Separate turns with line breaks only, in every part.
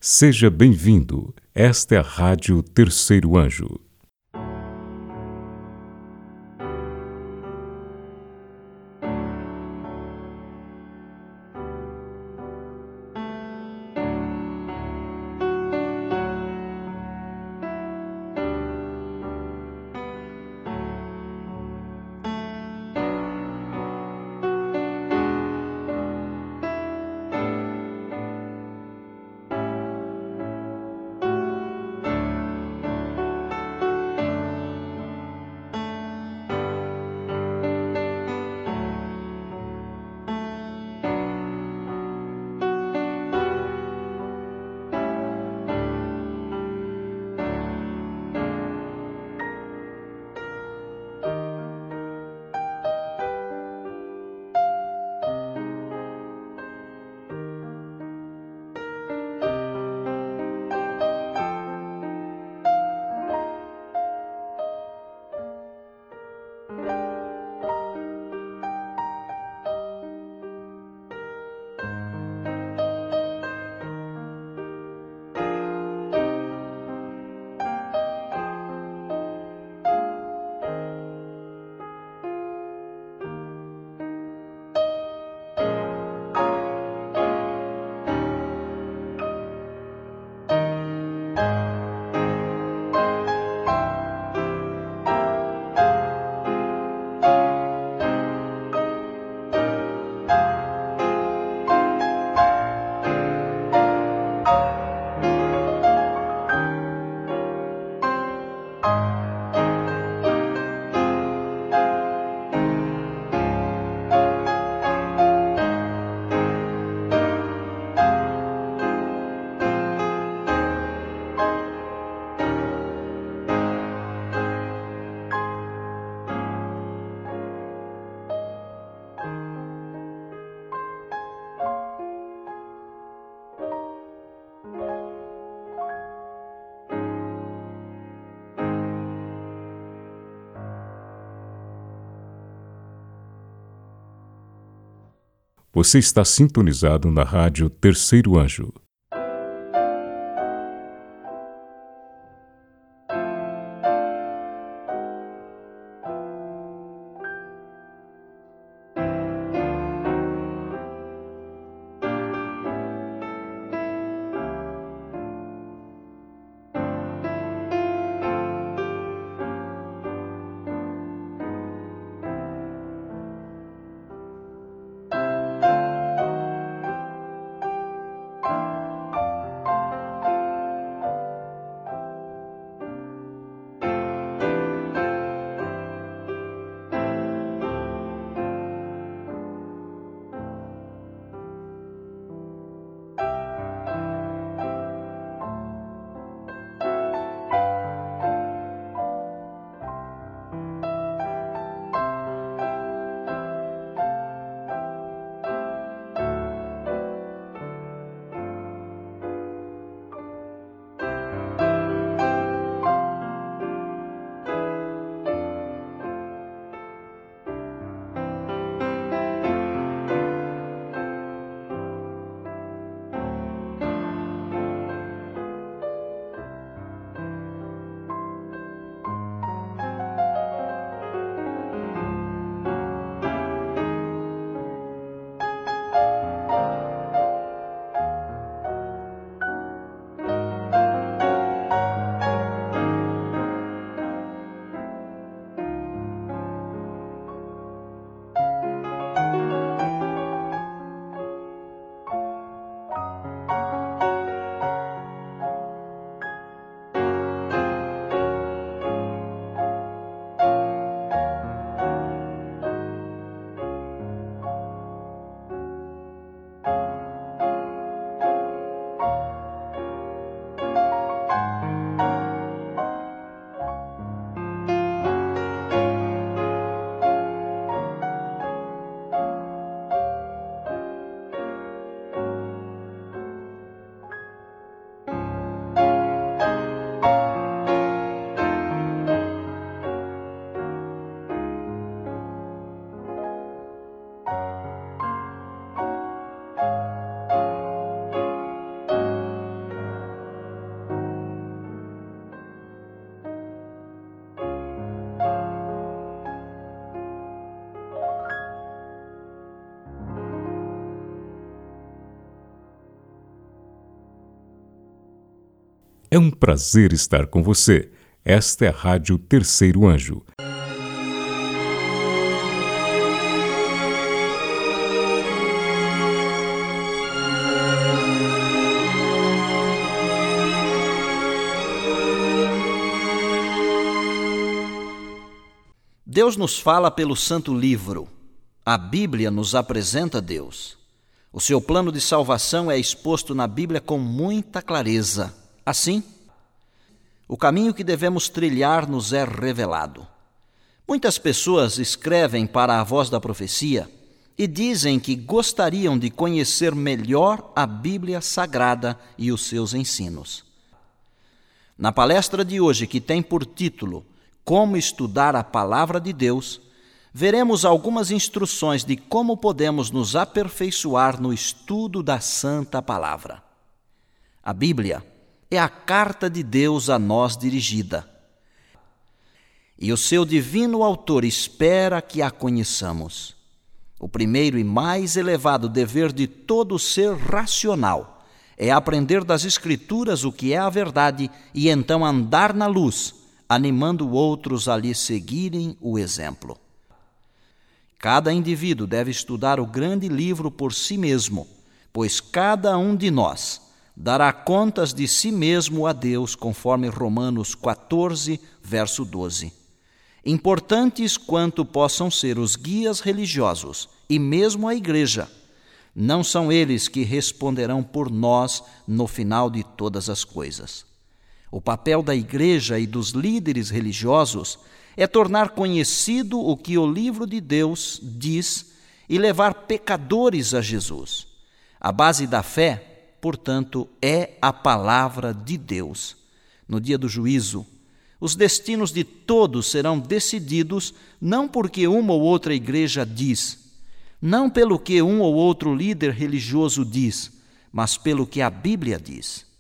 Seja bem-vindo. Esta é a Rádio Terceiro Anjo. Você está sintonizado na Rádio Terceiro Anjo. É um prazer estar com você. Esta é a Rádio Terceiro Anjo.
Deus nos fala pelo Santo Livro. A Bíblia nos apresenta Deus. O seu plano de salvação é exposto na Bíblia com muita clareza. Assim, o caminho que devemos trilhar nos é revelado. Muitas pessoas escrevem para a voz da profecia e dizem que gostariam de conhecer melhor a Bíblia Sagrada e os seus ensinos. Na palestra de hoje, que tem por título Como estudar a Palavra de Deus, veremos algumas instruções de como podemos nos aperfeiçoar no estudo da Santa Palavra. A Bíblia é a carta de Deus a nós dirigida. E o seu divino autor espera que a conheçamos. O primeiro e mais elevado dever de todo ser racional é aprender das Escrituras o que é a verdade e então andar na luz, animando outros a lhe seguirem o exemplo. Cada indivíduo deve estudar o grande livro por si mesmo, pois cada um de nós dará contas de si mesmo a Deus, conforme Romanos 14, verso 12. Importantes quanto possam ser os guias religiosos e mesmo a igreja, não são eles que responderão por nós no final de todas as coisas. O papel da igreja e dos líderes religiosos é tornar conhecido o que o livro de Deus diz e levar pecadores a Jesus. A base da fé, portanto, é a palavra de Deus. No dia do juízo, os destinos de todos serão decididos não porque uma ou outra igreja diz, não pelo que um ou outro líder religioso diz, mas pelo que a Bíblia diz.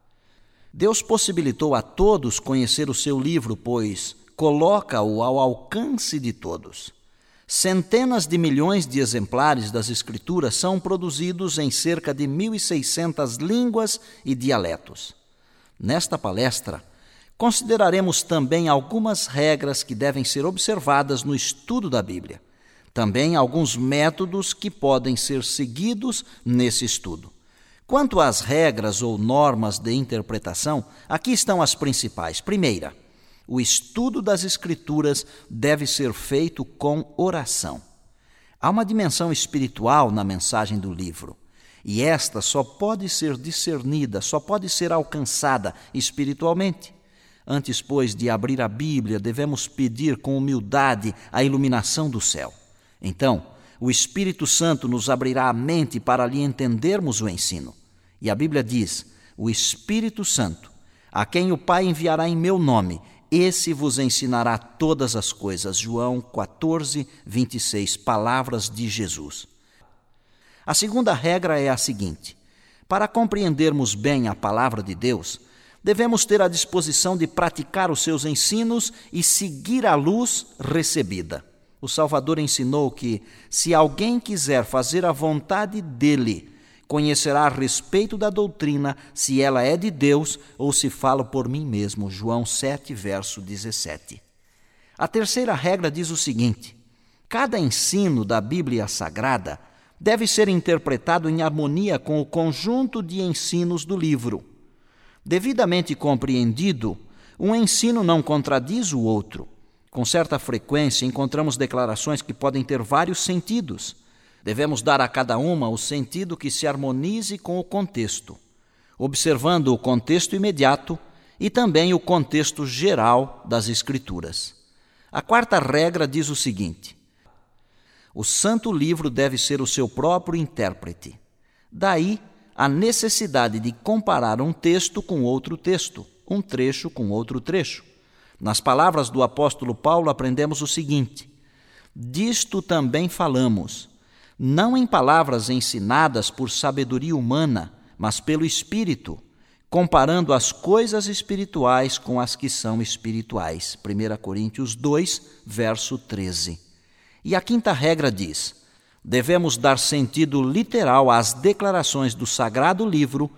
Deus possibilitou a todos conhecer o seu livro, pois coloca-o ao alcance de todos. Centenas de milhões de exemplares das Escrituras são produzidos em cerca de 1.600 línguas e dialetos. Nesta palestra, consideraremos também algumas regras que devem ser observadas no estudo da Bíblia. Também alguns métodos que podem ser seguidos nesse estudo. Quanto às regras ou normas de interpretação, aqui estão as principais. Primeira, o estudo das Escrituras deve ser feito com oração. Há uma dimensão espiritual na mensagem do livro, e esta só pode ser discernida, só pode ser alcançada espiritualmente. Antes, pois, de abrir a Bíblia, devemos pedir com humildade a iluminação do céu. Então, o Espírito Santo nos abrirá a mente para lhe entendermos o ensino. E a Bíblia diz, o Espírito Santo, a quem o Pai enviará em meu nome, esse vos ensinará todas as coisas. João 14, 26, palavras de Jesus. A segunda regra é a seguinte: para compreendermos bem a palavra de Deus, devemos ter a disposição de praticar os seus ensinos e seguir a luz recebida. O Salvador ensinou que, se alguém quiser fazer a vontade dele, conhecerá a respeito da doutrina se ela é de Deus ou se falo por mim mesmo. João 7, verso 17. A terceira regra diz o seguinte: cada ensino da Bíblia Sagrada deve ser interpretado em harmonia com o conjunto de ensinos do livro. Devidamente compreendido, um ensino não contradiz o outro. Com certa frequência, encontramos declarações que podem ter vários sentidos. Devemos dar a cada uma o sentido que se harmonize com o contexto, observando o contexto imediato e também o contexto geral das Escrituras. A quarta regra diz o seguinte: o Santo Livro deve ser o seu próprio intérprete. Daí a necessidade de comparar um texto com outro texto, um trecho com outro trecho. Nas palavras do apóstolo Paulo aprendemos o seguinte: disto também falamos, não em palavras ensinadas por sabedoria humana, mas pelo Espírito, comparando as coisas espirituais com as que são espirituais. 1 Coríntios 2, verso 13. E a quinta regra diz: devemos dar sentido literal às declarações do Sagrado Livro,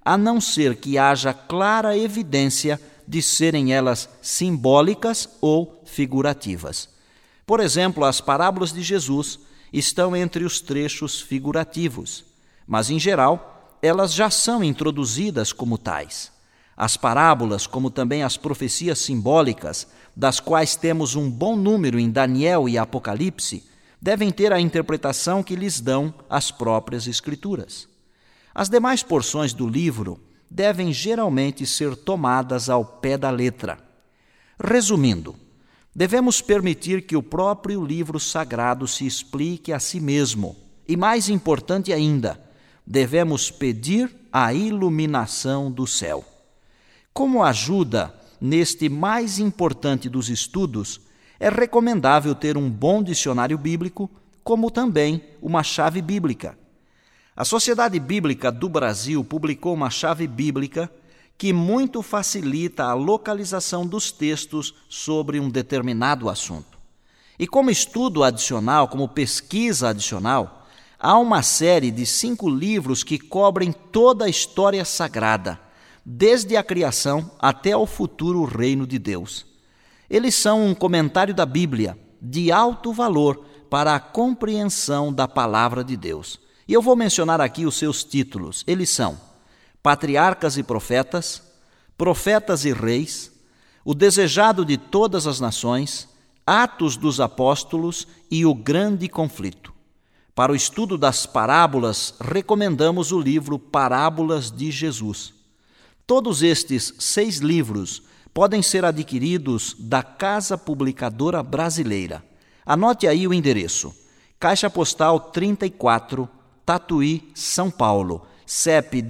a não ser que haja clara evidência de serem elas simbólicas ou figurativas. Por exemplo, as parábolas de Jesus estão entre os trechos figurativos, mas, em geral, elas já são introduzidas como tais. As parábolas, como também as profecias simbólicas, das quais temos um bom número em Daniel e Apocalipse, devem ter a interpretação que lhes dão as próprias Escrituras. As demais porções do livro devem geralmente ser tomadas ao pé da letra. Resumindo, devemos permitir que o próprio livro sagrado se explique a si mesmo. E mais importante ainda, devemos pedir a iluminação do céu. Como ajuda neste mais importante dos estudos, é recomendável ter um bom dicionário bíblico, como também uma chave bíblica. A Sociedade Bíblica do Brasil publicou uma chave bíblica que muito facilita a localização dos textos sobre um determinado assunto. E como estudo adicional, como pesquisa adicional, há uma série de 5 livros que cobrem toda a história sagrada, desde a criação até o futuro reino de Deus. Eles são um comentário da Bíblia de alto valor para a compreensão da palavra de Deus. E eu vou mencionar aqui os seus títulos. Eles são Patriarcas e Profetas, Profetas e Reis, O Desejado de Todas as Nações, Atos dos Apóstolos e O Grande Conflito. Para o estudo das parábolas, recomendamos o livro Parábolas de Jesus. Todos estes 6 livros podem ser adquiridos da Casa Publicadora Brasileira. Anote aí o endereço: Caixa Postal 34, Tatuí, São Paulo, CEP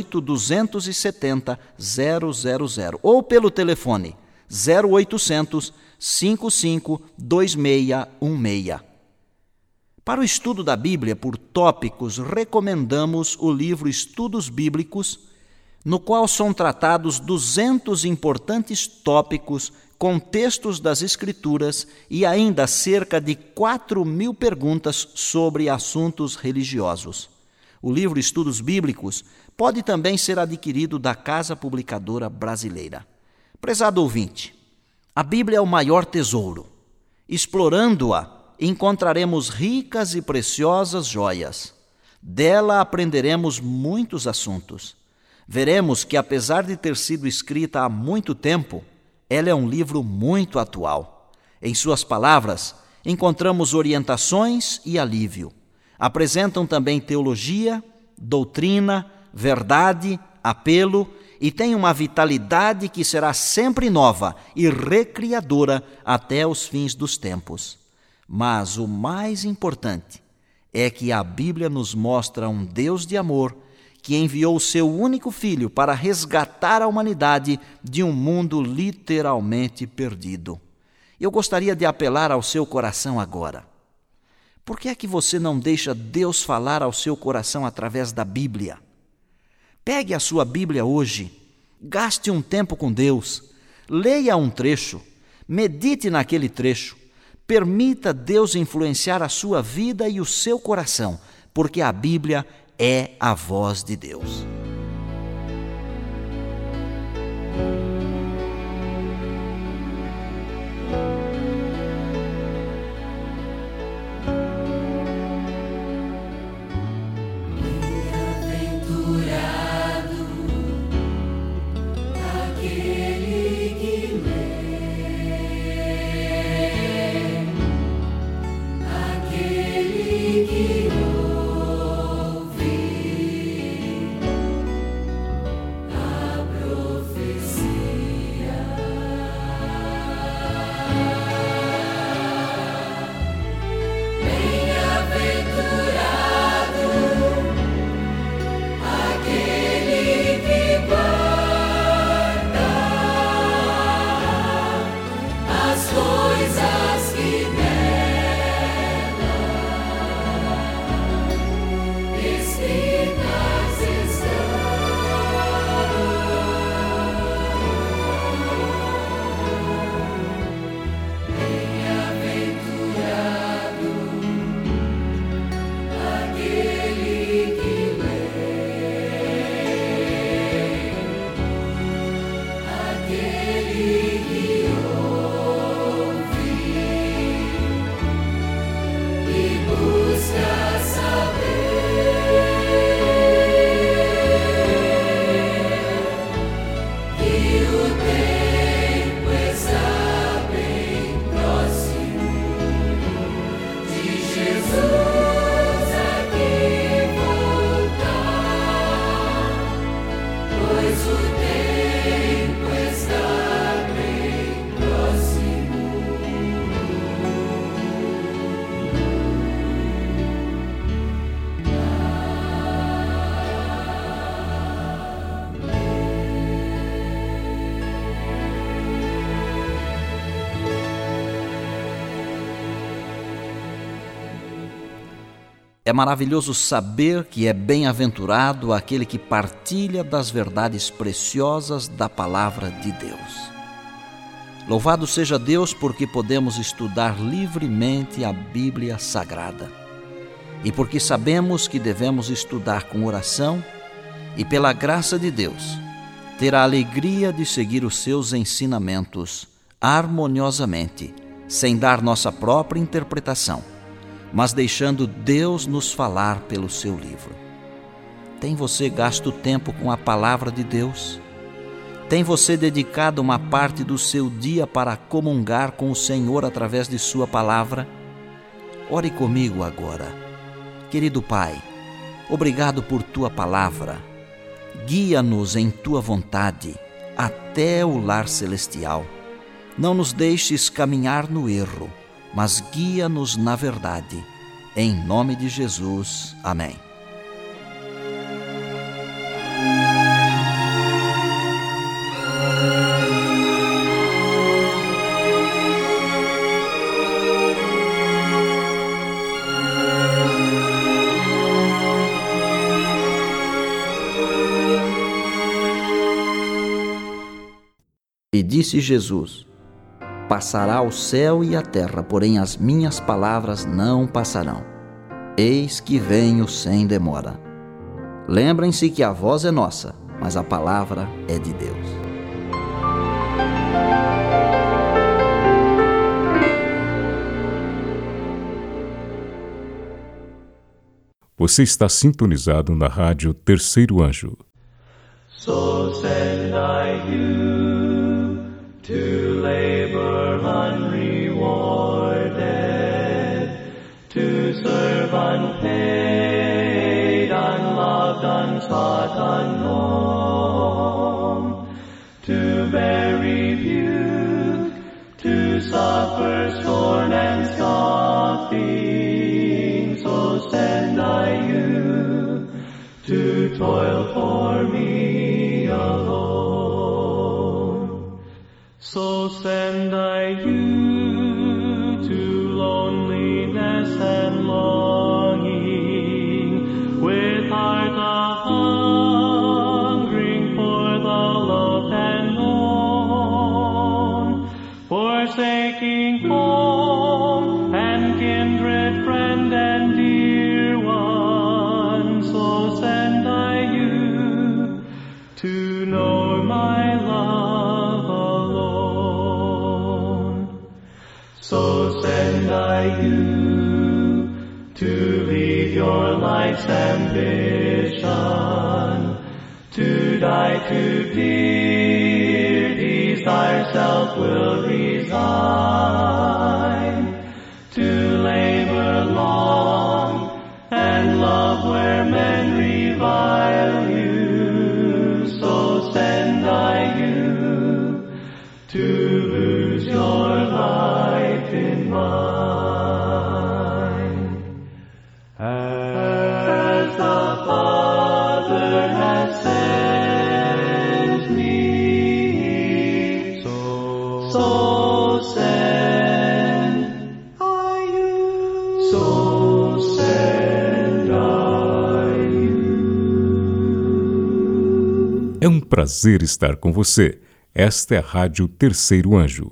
18-270-000, ou pelo telefone 0800 55 2616. Para o estudo da Bíblia por tópicos, recomendamos o livro Estudos Bíblicos, no qual são tratados 200 importantes tópicos com textos das Escrituras e ainda cerca de 4.000 perguntas sobre assuntos religiosos. O livro Estudos Bíblicos pode também ser adquirido da Casa Publicadora Brasileira. Prezado ouvinte, a Bíblia é o maior tesouro. Explorando-a, encontraremos ricas e preciosas joias. Dela aprenderemos muitos assuntos. Veremos que, apesar de ter sido escrita há muito tempo, ela é um livro muito atual. Em suas palavras, encontramos orientações e alívio. Apresentam também teologia, doutrina, verdade, apelo e têm uma vitalidade que será sempre nova e recriadora até os fins dos tempos. Mas o mais importante é que a Bíblia nos mostra um Deus de amor que enviou o seu único Filho para resgatar a humanidade de um mundo literalmente perdido. Eu gostaria de apelar ao seu coração agora. Por que é que você não deixa Deus falar ao seu coração através da Bíblia? Pegue a sua Bíblia hoje, gaste um tempo com Deus, leia um trecho, medite naquele trecho, permita Deus influenciar a sua vida e o seu coração, porque a Bíblia é a voz de Deus. É maravilhoso saber que é bem-aventurado aquele que partilha das verdades preciosas da palavra de Deus. Louvado seja Deus porque podemos estudar livremente a Bíblia Sagrada e porque sabemos que devemos estudar com oração e, pela graça de Deus, ter a alegria de seguir os seus ensinamentos harmoniosamente, sem dar nossa própria interpretação, mas deixando Deus nos falar pelo seu livro. Tem você gasto tempo com a palavra de Deus? Tem você dedicado uma parte do seu dia para comungar com o Senhor através de sua palavra? Ore comigo agora. Querido Pai, obrigado por tua palavra. Guia-nos em tua vontade até o lar celestial. Não nos deixes caminhar no erro, mas guia-nos na verdade. Em nome de Jesus. Amém. E disse Jesus: Passará o céu e a terra, porém as minhas palavras não passarão. Eis que venho sem demora. Lembrem-se que a voz é nossa, mas a palavra é de Deus.
Você está sintonizado na rádio Terceiro Anjo.
So send I you to labor unrewarded, to serve unpaid, unloved, unsought, unknown, to bear rebuke, to suffer scorn and scoffing. So send I you to toil for me alone. So send I you to loneliness and longing, with heart a-hungering for the loved and known, forsaking home and kindred, friend and dear one. So send I you to know my love alone. So send I you to leave your life's ambition, to die to dear desire, self will resign, to labor long and love where men revile you. So send I you to lose your life in mine. As the Father has sent me, so send I you. So send I you.
É um prazer estar com você. Esta é a rádio Terceiro Anjo.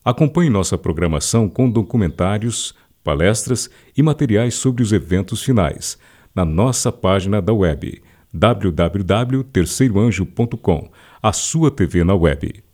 Acompanhe nossa programação com documentários, palestras e materiais sobre os eventos finais na nossa página da web www.terceiroanjo.com, a sua TV na web.